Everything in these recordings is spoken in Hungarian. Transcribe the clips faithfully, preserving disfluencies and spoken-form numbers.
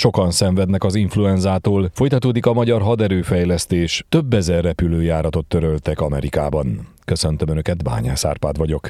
Sokan szenvednek az influenzától, folytatódik a magyar haderőfejlesztés, több ezer repülőjáratot töröltek Amerikában. Köszöntöm Önöket, Bányász Árpád vagyok.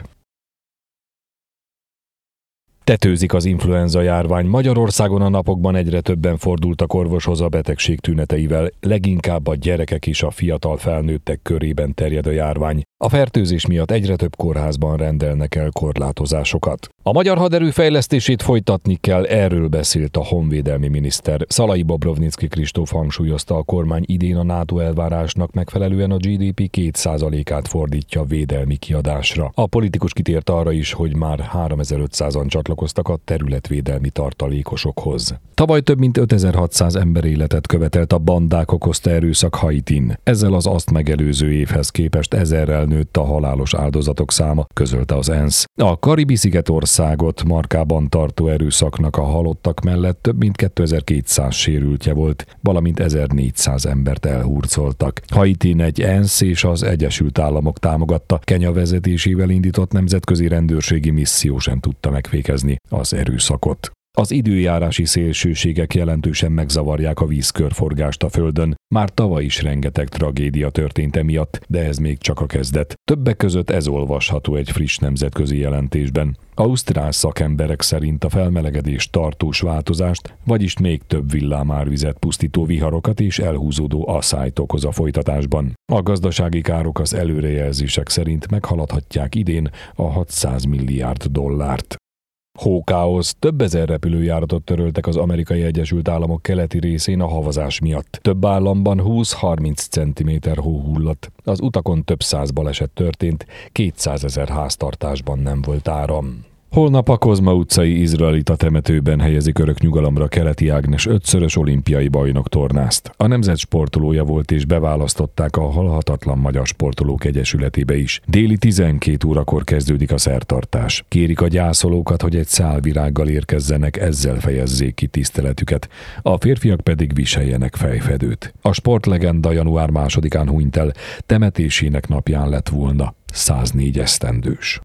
Tetőzik az influenza járvány. Magyarországon a napokban egyre többen fordultak orvoshoz a betegség tüneteivel, leginkább a gyerekek és a fiatal felnőttek körében terjed a járvány. A fertőzés miatt egyre több kórházban rendelnek el korlátozásokat. A magyar haderő fejlesztését folytatni kell, erről beszélt a honvédelmi miniszter. Szalai Bobrovnicki Kristóf hangsúlyozta, a kormány idén a NATO elvárásnak megfelelően a gé dé pé két százalékát fordítja védelmi kiadásra. A politikus kitért arra is, hogy már háromezer-ötszázan csatlakoztak a területvédelmi tartalékosokhoz. Tavaly több mint ötezer-hatszáz emberéletet követelt a bandák okozta erőszak Haitin. Ezzel az azt megelőző évhez képest ezerrel nőtt a halálos áldozatok száma, közölte az ENSZ. A Karibi-szigetországot markában tartó erőszaknak a halottak mellett több mint kétezer-kétszáz sérültje volt, valamint ezernégyszáz embert elhurcoltak. Haitin egy ENSZ és az Egyesült Államok támogatta, Kenya vezetésével indított nemzetközi rendőrségi misszió sem tudta megfékezni az erőszakot. Az időjárási szélsőségek jelentősen megzavarják a vízkörforgást a Földön. Már tavaly is rengeteg tragédia történt emiatt, de ez még csak a kezdet. Többek között ez olvasható egy friss nemzetközi jelentésben. Ausztrál szakemberek szerint a felmelegedés tartós változást, vagyis még több villámárvizet pusztító viharokat és elhúzódó asszályt okoz a folytatásban. A gazdasági károk az előrejelzések szerint meghaladhatják idén a hatszáz milliárd dollárt. Hókáosz, több ezer repülőjáratot töröltek az Amerikai Egyesült Államok keleti részén a havazás miatt. Több államban húsz-harminc centiméter hó hullott. Az utakon több száz baleset történt, kétszázezer háztartásban nem volt áram. Holnap a Kozma utcai izraelita temetőben helyezik örök nyugalomra Keleti Ágnes ötszörös olimpiai bajnok tornászt. A nemzet sportolója volt és beválasztották a Halhatatlan Magyar Sportolók Egyesületébe is. Déli tizenkét órakor kezdődik a szertartás. Kérik a gyászolókat, hogy egy szál virággal érkezzenek, ezzel fejezzék ki tiszteletüket. A férfiak pedig viseljenek fejfedőt. A sportlegenda január másodikán hunyt el, temetésének napján lett volna száznégy esztendős.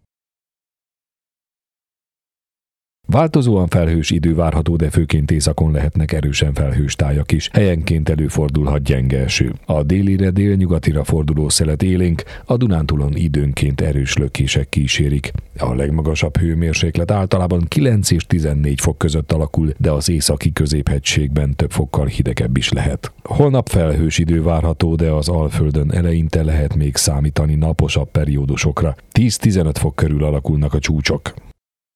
Változóan felhős idő várható, de főként északon lehetnek erősen felhős tájak is. Helyenként előfordulhat gyenge eső. A délire délnyugatira forduló szelet élénk, a Dunántúlon időnként erős lökések kísérik. A legmagasabb hőmérséklet általában kilenc és tizennégy fok között alakul, de az északi középhegységben több fokkal hidegebb is lehet. Holnap felhős idő várható, de az Alföldön eleinte lehet még számítani naposabb periódusokra. tíz-tizenöt fok körül alakulnak a csúcsok.